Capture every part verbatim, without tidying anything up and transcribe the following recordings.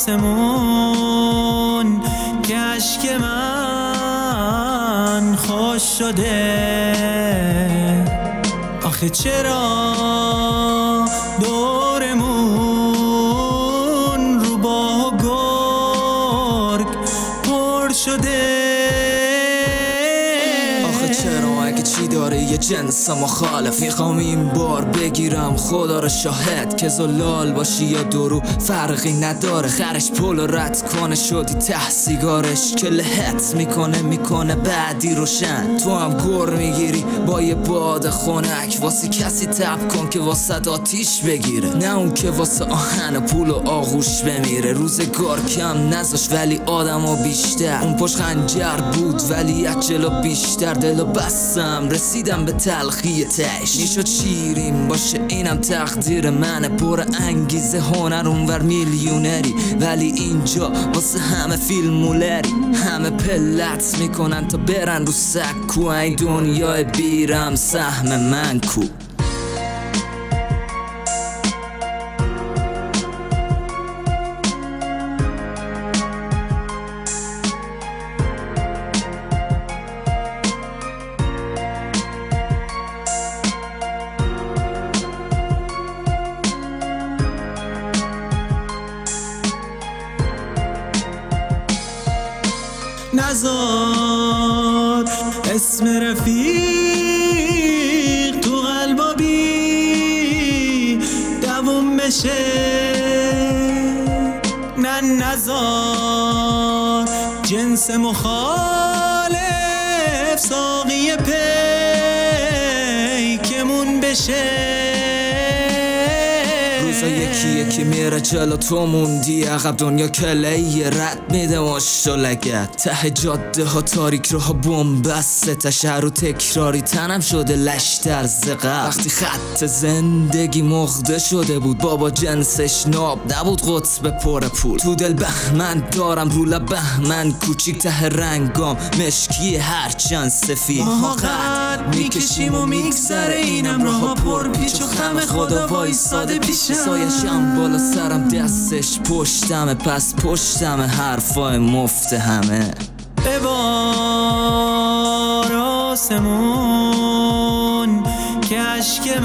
آسمون که اشک من خوش شده. آخه چرا دورمون رو با گرگ پر شده؟ آخه چرا اگه چی داره یه جنس مخالف، میخوام این بار بگیرم خدا رو شاهد که زلال باشی یا درو فرقی نداره. خرش پول رد کنه شدی ته سیگارش که لحت میکنه میکنه بعدی روشن. تو هم گر میگیری با یه باد خنک واسه کسی تب کن که واسه آتیش بگیره، نه اون که واسه آهن پول و آغوش بمیره. روزگار کم نذاش ولی آدم و بیشتر، اون پشت خنجر بود ولی از جلو بیشتر. دلو بستم رسیدم به تلخی تش، میشد شیرین باشه اینم تقدیر منه. پر انگیزه هنر اونور میلیونری، ولی اینجا واسه همه فیلمولری. همه پلت میکنن تا برن رو سکو، این دنیای بیرم سهم من کو. نزار اسم رفیق تو قلبا بی دووم بشه. نه نزار جنس مخالف ساقی پیکمون بشه. روزا یکی یکی میره جلو تو موندی عقب، دنیا کلی رد میده مشت و لگت. ته جاده ها تاریک روها بومبسته، شهر و تکراری تنم شده لش در زقب. وقتی خط زندگی مخده شده بود بابا جنسش ناب نبود قطب پر پول. تو دل بهمن دارم رو لب بهمن کوچیک ته رنگام مشکی هرچند سفید. ما قد میکشیم و میگذره اینم راه پر پیچ و خم خدا وایساده پیشم. سایشم بالا سرم دستش پشتمه، پس پشتمه حرفای مفت همه. ببار آسمون که اشک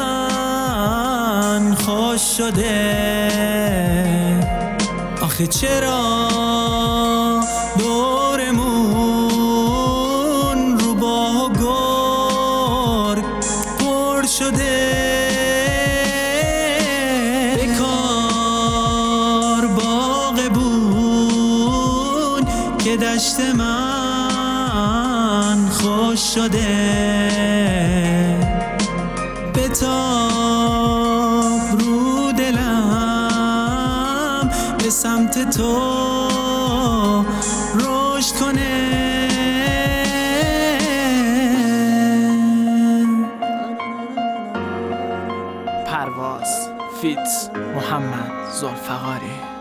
من خوش شده. آخه چرا دورمون رو با گرگ پر شده؟ بکار باغبون که دشت من خوش شده. بتاب رو دلم به سمت تو رشد کنه. پرواز فیت محمد ذوالفقاری.